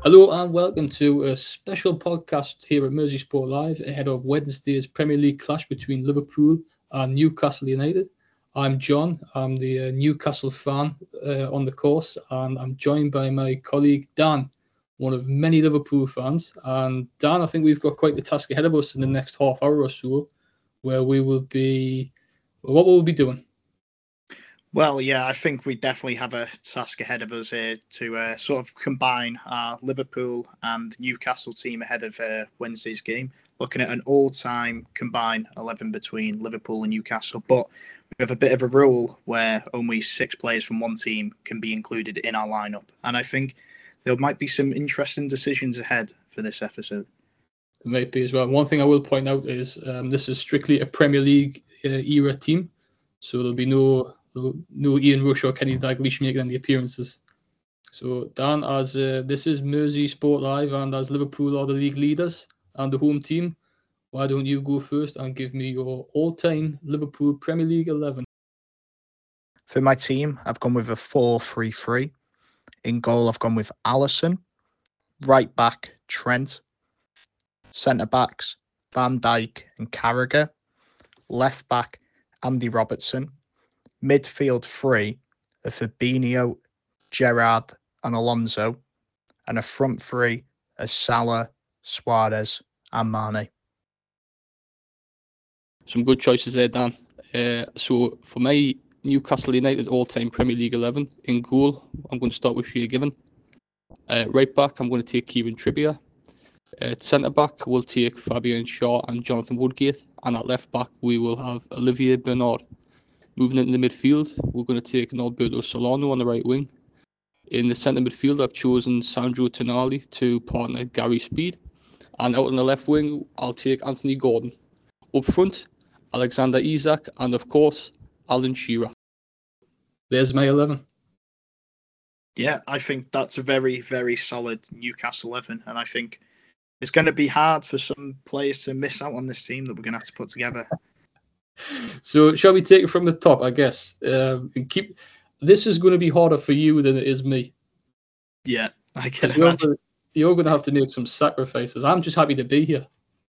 Hello and welcome to a special podcast here at Mersey Sport Live ahead of Wednesday's Premier League clash between Liverpool and Newcastle United. I'm John, I'm the Newcastle fan on the course, and I'm joined by my colleague Dan, one of many Liverpool fans. And Dan, I think we've got quite the task ahead of us in the next half hour or so, where what will we be doing? Well, yeah, I think we definitely have a task ahead of us here to sort of combine our Liverpool and Newcastle team ahead of Wednesday's game, looking at an all-time combined 11 between Liverpool and Newcastle. But we have a bit of a rule where only 6 players from one team can be included in our lineup. And I think there might be some interesting decisions ahead for this episode. It might be as well. One thing I will point out is this is strictly a Premier League era team, so there'll be no Ian Rush or Kenny Dalglish making any appearances. So Dan, as this is Mersey Sport Live, and as Liverpool are the league leaders and the home team, why don't you go first and give me your all-time Liverpool Premier League 11? For my team, I've gone with a 4-3-3. In goal, I've gone with Alisson. Right back, Trent. Centre backs, Van Dijk and Carragher. Left back, Andy Robertson. Midfield 3 are Fabinho, Gerrard and Alonso. And a front 3 are Salah, Suarez and Mane. Some good choices there, Dan. So for my Newcastle United all-time Premier League 11, in goal, I'm going to start with Shea Given. Right back, I'm going to take Kieran Trippier. At centre back, we'll take Fabian Shaw and Jonathan Woodgate. And at left back, we will have Olivier Bernard. Moving into the midfield, we're going to take Norberto Solano on the right wing. In the centre midfield, I've chosen Sandro Tonali to partner Gary Speed. And out on the left wing, I'll take Anthony Gordon. Up front, Alexander Isak and, of course, Alan Shearer. There's my 11. Yeah, I think that's a very, very solid Newcastle 11. And I think it's going to be hard for some players to miss out on this team that we're going to have to put together. So shall we take it from the top, I guess? This is going to be harder for you than it is me. Yeah, I can imagine. You're going to have to make some sacrifices. I'm just happy to be here.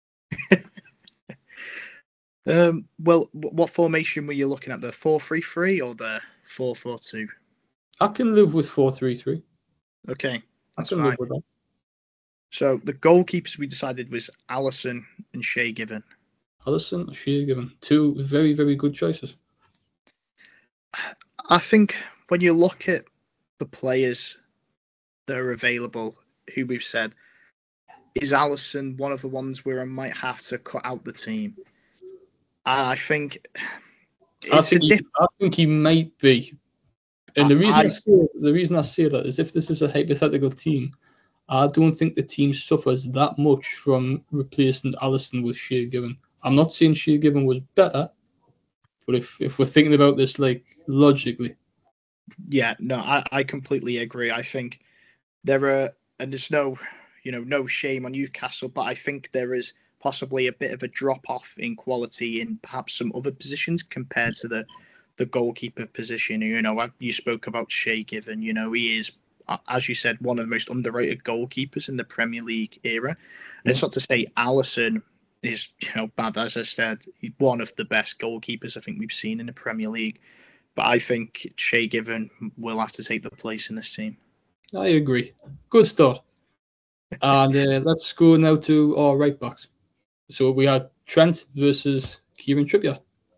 Well, what formation were you looking at? The 4-3-3 or the 4-4-2? I can live with 4-3-3. Okay, that's I can fine. live with that. So the goalkeepers we decided was Alisson and Shea Given. Alisson, Shea Given. Two very, very good choices. I think when you look at the players that are available, who we've said, is Alisson one of the ones where I might have to cut out the team? I think I think he might be. And the reason I say that is if this is a hypothetical team, I don't think the team suffers that much from replacing Alisson with Shea Given. I'm not saying Shea Given was better, but if we're thinking about this like logically. Yeah, no, I completely agree. I think there are, and there's no shame on Newcastle, but I think there is possibly a bit of a drop off in quality in perhaps some other positions compared to the goalkeeper position. You spoke about Shea Given. He is, as you said, one of the most underrated goalkeepers in the Premier League era. And it's not to say Alisson is bad. As I said, he's one of the best goalkeepers I think we've seen in the Premier League. But I think Shea Given will have to take the place in this team. I agree. Good start. And let's go now to our right backs. So we had Trent versus Kieran Trippier.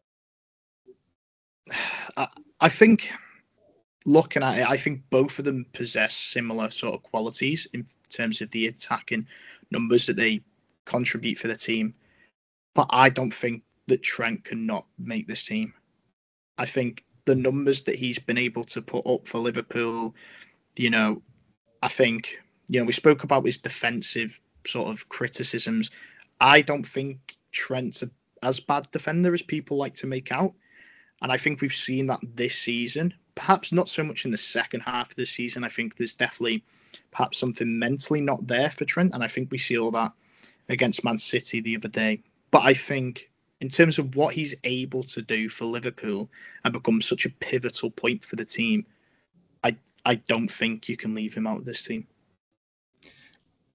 I think looking at it, I think both of them possess similar sort of qualities in terms of the attacking numbers that they contribute for the team. But I don't think that Trent cannot make this team. I think the numbers that he's been able to put up for Liverpool, I think, we spoke about his defensive sort of criticisms. I don't think Trent's as bad defender as people like to make out. And I think we've seen that this season, perhaps not so much in the second half of the season. I think there's definitely perhaps something mentally not there for Trent. And I think we see all that against Man City the other day. But I think in terms of what he's able to do for Liverpool and become such a pivotal point for the team, I don't think you can leave him out of this team.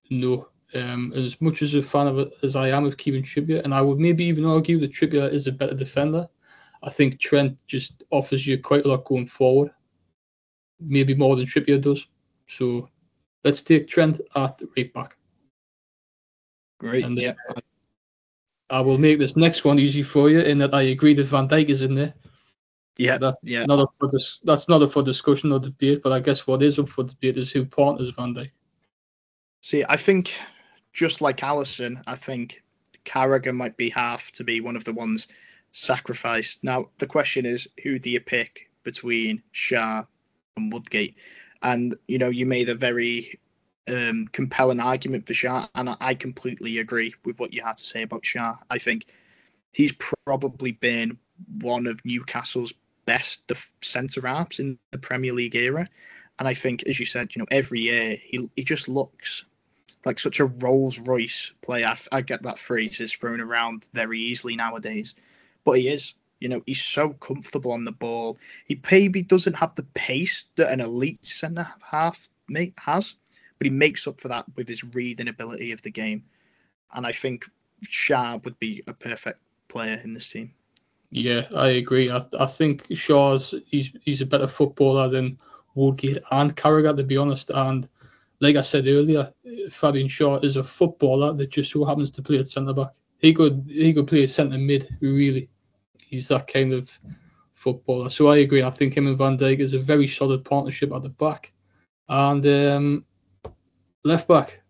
No. As much as a fan of it as I am of Kieran Trippier, and I would maybe even argue that Trippier is a better defender, I think Trent just offers you quite a lot going forward, maybe more than Trippier does. So let's take Trent at right back. Great. And Yeah. I will make this next one easy for you in that I agree that Van Dijk is in there. Yeah. That's Yeah. not up for that's not up for discussion or debate, but I guess what is up for debate is who partners Van Dijk. See, I think just like Alisson, I think Carragher might be half to be one of the ones sacrificed. Now, the question is, who do you pick between Shah and Woodgate? And, you made a very compelling argument for Shah, and I completely agree with what you had to say about Shah. I think he's probably been one of Newcastle's best centre-halves in the Premier League era. And I think, as you said, every year he just looks like such a Rolls Royce player. I get that phrase is thrown around very easily nowadays, but he is. He's so comfortable on the ball. He maybe doesn't have the pace that an elite centre half mate has, but he makes up for that with his reading ability of the game. And I think Shah would be a perfect player in this team. Yeah, I agree. I think he's a better footballer than Woodgate and Carragher, to be honest. And like I said earlier, Fabian Shaw is a footballer that just so happens to play at centre back. He could play centre mid, really. He's that kind of footballer. So I agree. I think him and Van Dijk is a very solid partnership at the back. And left back.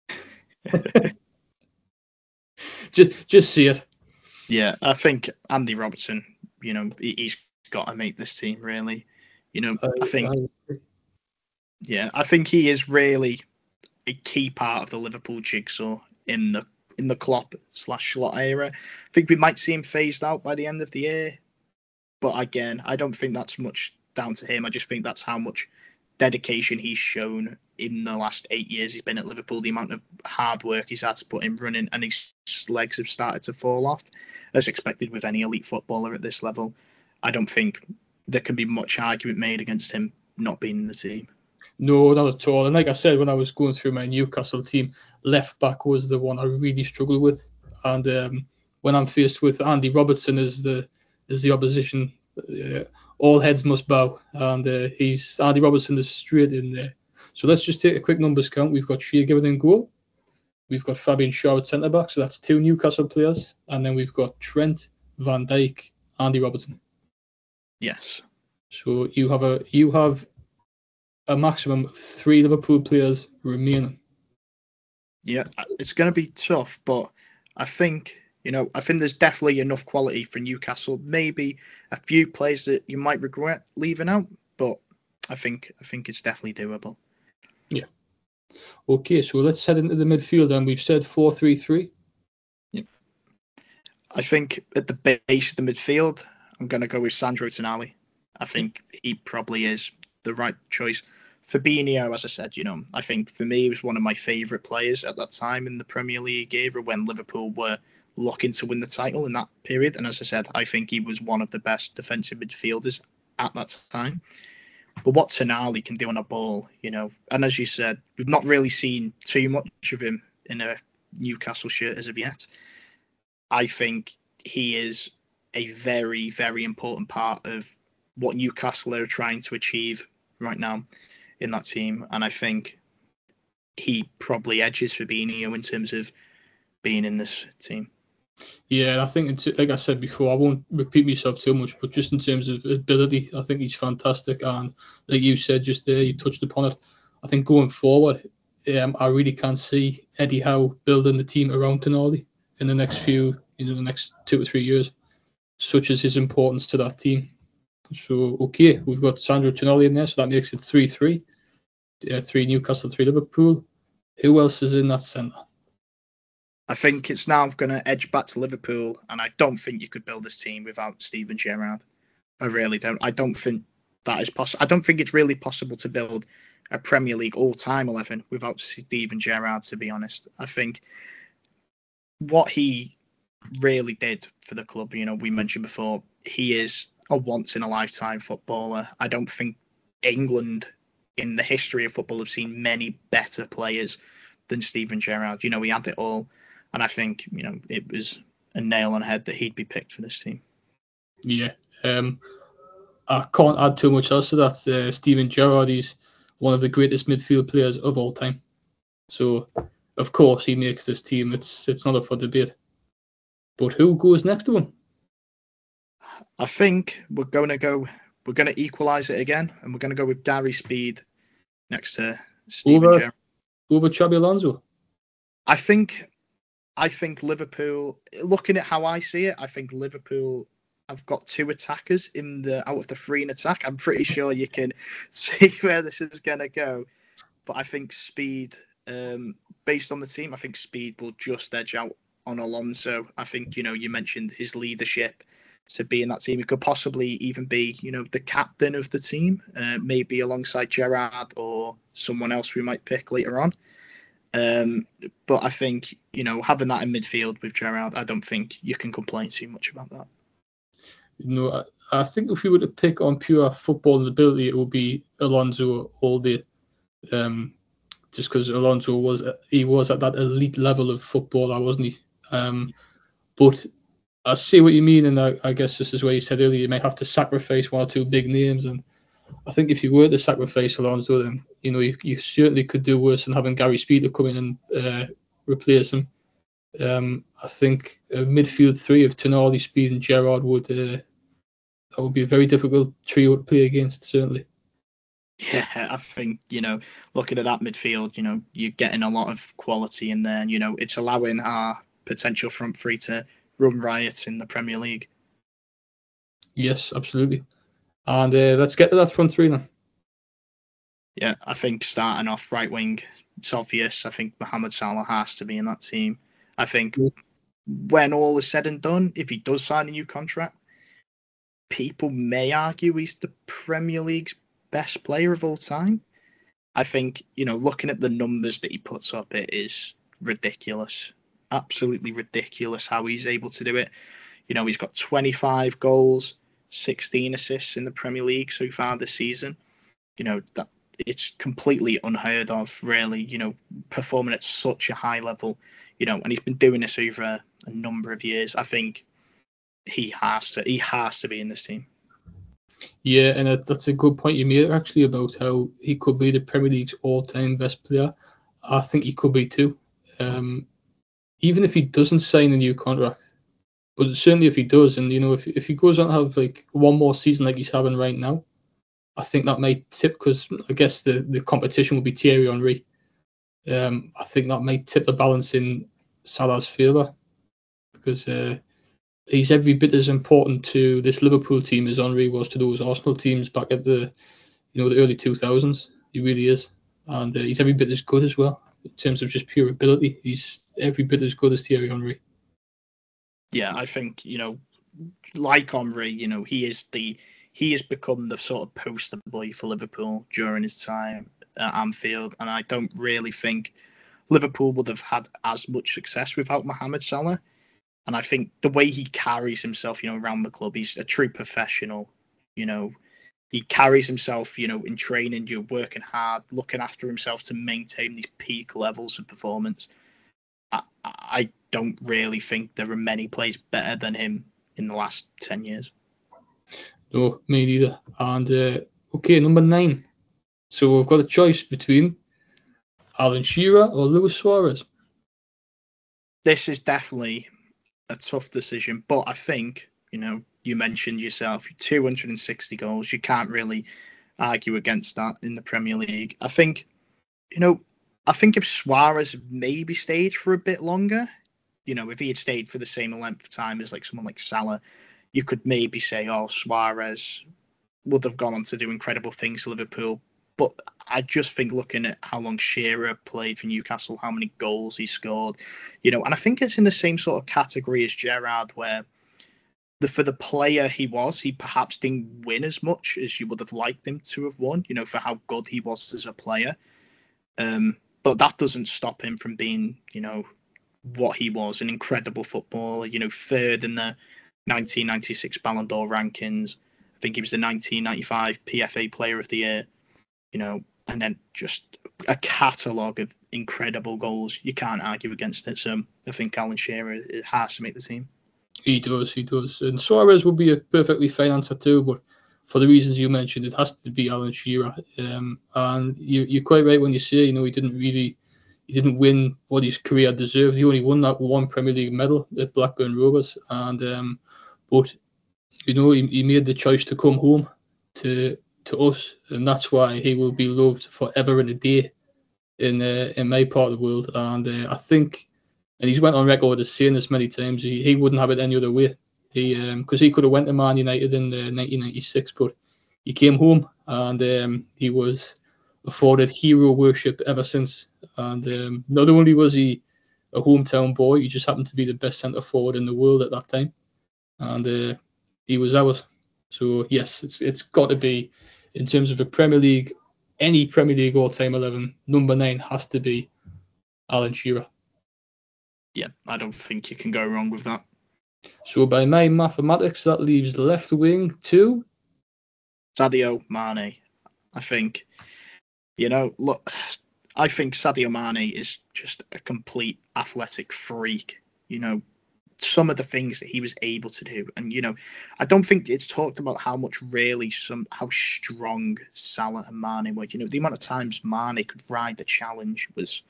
just see it. Yeah, I think Andy Robertson, he's got to make this team really. I think he is really a key part of the Liverpool jigsaw in the Klopp/Slot era. I think we might see him phased out by the end of the year, but again, I don't think that's much down to him. I just think that's how much dedication he's shown in the last 8 years he's been at Liverpool, the amount of hard work he's had to put in running, and his legs have started to fall off, as expected with any elite footballer at this level. I don't think there can be much argument made against him not being in the team. No, not at all. And like I said, when I was going through my Newcastle team, left back was the one I really struggled with. And when I'm faced with Andy Robertson as the opposition, all heads must bow. And Andy Robertson is straight in there. So let's just take a quick numbers count. We've got Shea Given in goal. We've got Fabian Shaw at centre back, so that's 2 Newcastle players. And then we've got Trent, Van Dijk, Andy Robertson. Yes. So you have a maximum of 3 Liverpool players remaining. Yeah, it's going to be tough, but I think there's definitely enough quality for Newcastle. Maybe a few players that you might regret leaving out, but I think it's definitely doable. Yeah. Okay, so let's head into the midfield, and we've said 4-3-3. Yeah. I think at the base of the midfield, I'm going to go with Sandro Tonali. I think he probably is the right choice. Fabinho, as I said, I think for me he was one of my favourite players at that time in the Premier League era when Liverpool were looking to win the title in that period. And as I said, I think he was one of the best defensive midfielders at that time. But what Tonali can do on a ball, and as you said, we've not really seen too much of him in a Newcastle shirt as of yet. I think he is a very, very important part of what Newcastle are trying to achieve right now in that team, and I think he probably edges Fabinho in terms of being in this team. Yeah, I think, like I said before, I won't repeat myself too much, but just in terms of ability, I think he's fantastic. And like you said just there, you touched upon it. I think going forward, I really can't see Eddie Howe building the team around Tonali in the next the next 2 or 3 years, such as his importance to that team. So, okay, we've got Sandro Tonali in there, so that makes it 3-3. 3 Newcastle, 3 Liverpool. Who else is in that centre? I think it's now going to edge back to Liverpool, and I don't think you could build this team without Steven Gerrard. I really don't. I don't think that is possible. I don't think it's really possible to build a Premier League all-time 11 without Steven Gerrard, to be honest. I think what he really did for the club, we mentioned before, he is a once-in-a-lifetime footballer. I don't think England in the history of football have seen many better players than Steven Gerrard. You know, he had it all, and I think, you know, it was a nail on the head that he'd be picked for this team. Yeah. I can't add too much else to that. Steven Gerrard is one of the greatest midfield players of all time. So, of course, he makes this team. It's not up for debate. But who goes next to him? I think we're going to equalise it again, and we're going to go with Gary Speed next to Steven Gerrard. Over Xabi Alonso? I think Liverpool, looking at how I see it, I think Liverpool have got two attackers out of the three in attack. I'm pretty sure you can see where this is going to go. But I think Speed, based on the team, I think Speed will just edge out on Alonso. I think, you know, you mentioned his leadership to be in that team. He could possibly even be, you know, the captain of the team, maybe alongside Gerrard or someone else we might pick later on. But I think, you know, having that in midfield with Gerrard, I don't think you can complain too much about that. You know, I think if we were to pick on pure football ability, it would be Alonso all day. Just because Alonso was at that elite level of footballer, wasn't he? But I see what you mean, and I guess this is where you said earlier you may have to sacrifice one or two big names, and I think if you were to sacrifice Alonso, then you know you certainly could do worse than having Gary Speed to come in and replace him. I think a midfield three of Tonali, Speed, and Gerrard would be a very difficult trio to play against, certainly. Yeah, I think, you know, looking at that midfield, you know, you're getting a lot of quality in there, and, you know, it's allowing our potential front three to run riot in the Premier League. Yes, absolutely. And let's get to that front three then. Yeah, I think starting off right wing, it's obvious. I think Mohamed Salah has to be in that team. I think when all is said and done, if he does sign a new contract, people may argue he's the Premier League's best player of all time. I think, you know, looking at the numbers that he puts up, it is ridiculous. Absolutely ridiculous how he's able to do it. You know, he's got 25 goals, 16 assists in the Premier League so far this season. You know, that it's completely unheard of, really, you know, performing at such a high level, you know, and he's been doing this over a number of years. I think he has to be in this team. Yeah, and that's a good point you made actually about how he could be the Premier League's all-time best player. I think he could be too. Even if he doesn't sign a new contract, but certainly if he does, and you know, if he goes on to have like one more season like he's having right now, I think that might tip, because I guess the competition will be Thierry Henry. I think that might tip the balance in Salah's favour, because he's every bit as important to this Liverpool team as Henry was to those Arsenal teams back at the early 2000s. He really is, and he's every bit as good as well in terms of just pure ability. He's every bit as good as Thierry Henry. Yeah, I think, you know, like Henry, you know, he has become the sort of poster boy for Liverpool during his time at Anfield, and I don't really think Liverpool would have had as much success without Mohamed Salah. And I think the way he carries himself, you know, around the club, he's a true professional. You know, he carries himself, you know, in training, you're working hard, looking after himself to maintain these peak levels of performance. I don't really think there are many players better than him in the last 10 years. No, me neither. And okay, number 9. So we've got a choice between Alan Shearer or Luis Suarez. This is definitely a tough decision, but I think, you know, you mentioned yourself, 260 goals. You can't really argue against that in the Premier League. I think, you know, if Suarez maybe stayed for a bit longer, you know, if he had stayed for the same length of time as like someone like Salah, you could maybe say, oh, Suarez would have gone on to do incredible things for Liverpool. But I just think looking at how long Shearer played for Newcastle, how many goals he scored, you know, and I think it's in the same sort of category as Gerrard, where for the player he was, he perhaps didn't win as much as you would have liked him to have won, you know, for how good he was as a player. But that doesn't stop him from being, you know, what he was, an incredible footballer, you know, third in the 1996 Ballon d'Or rankings. I think he was the 1995 PFA Player of the Year, you know, and then just a catalogue of incredible goals. You can't argue against it. So I think Alan Shearer has to make the team. He does. And Suarez would be a perfectly fine answer too, but for the reasons you mentioned, it has to be Alan Shearer. And you're quite right when you say, he didn't win what his career deserved. He only won that one Premier League medal at Blackburn Rovers, and but he made the choice to come home to us, and that's why he will be loved forever and a day in my part of the world. And I think, and he's went on record as saying this many times, he wouldn't have it any other way. Because he could have went to Man United in 1996, but he came home, and he was afforded hero worship ever since. And not only was he a hometown boy, he just happened to be the best centre forward in the world at that time, and he was ours. So yes, it's got to be, in terms of a Premier League, any Premier League all-time 11, number 9 has to be Alan Shearer. Yeah, I don't think you can go wrong with that. So by my mathematics, that leaves left wing to Sadio Mane. I think, look, I think Sadio Mane is just a complete athletic freak. Some of the things that he was able to do, and I don't think it's talked about how strong Salah and Mane were. The amount of times Mane could ride the challenge was,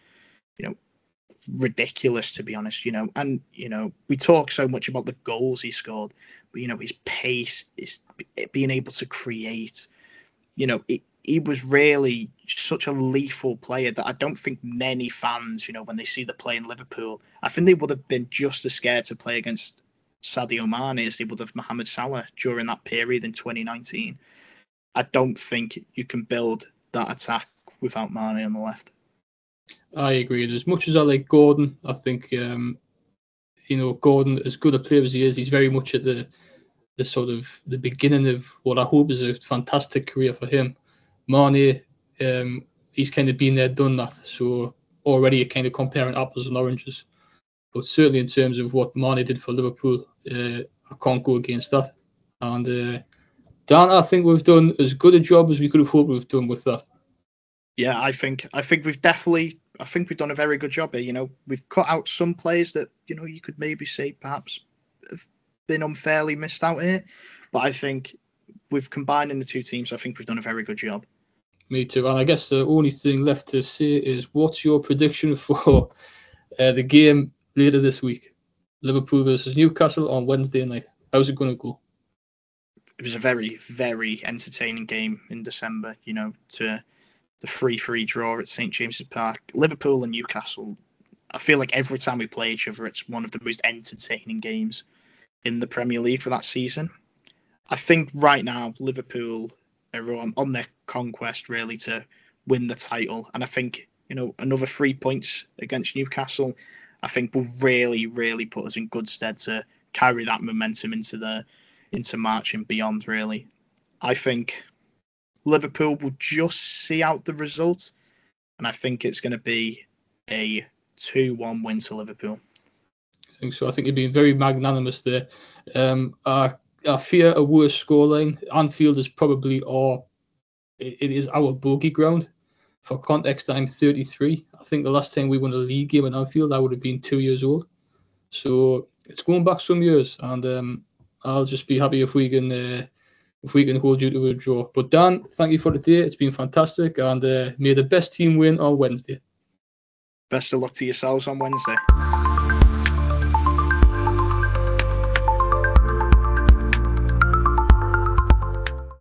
ridiculous, to be honest. And we talk so much about the goals he scored, but his pace, is being able to create. He was really such a lethal player that I don't think many fans, when they see the play in Liverpool, I think they would have been just as scared to play against Sadio Mane as they would have Mohamed Salah during that period in 2019. I don't think you can build that attack without Mane on the left. I agree. And as much as I like Gordon, I think Gordon, as good a player as he is, he's very much at the sort of the beginning of what I hope is a fantastic career for him. Mane, he's kind of been there, done that. So already you're kind of comparing apples and oranges. But certainly in terms of what Mane did for Liverpool, I can't go against that. And Dan, I think we've done as good a job as we could have hoped we've done with that. Yeah, I think we've done a very good job here. We've cut out some players that you could maybe say perhaps have been unfairly missed out here, but I think with combining the two teams, I think we've done a very good job. Me too. And I guess the only thing left to say is, what's your prediction for the game later this week? Liverpool versus Newcastle on Wednesday night. How's it going to go? It was a very, very entertaining game in December, to the 3-3 draw at St James's Park. Liverpool and Newcastle, I feel like every time we play each other, it's one of the most entertaining games in the Premier League for that season. I think right now Liverpool are on their conquest really to win the title, and I think another 3 points against Newcastle, I think will really, really put us in good stead to carry that momentum into March and beyond. Really, I think Liverpool will just see out the result, and I think it's going to be a 2-1 win to Liverpool. I think so. I think you're being very magnanimous there. I fear a worse scoreline. Anfield is probably it is our bogey ground. For context, I'm 33. I think the last time we won a league game at Anfield, I would have been 2 years old. So it's going back some years, and I'll just be happy if we can hold you to a draw. But Dan, thank you for the day. It's been fantastic, and may the best team win on Wednesday. Best of luck to yourselves on Wednesday.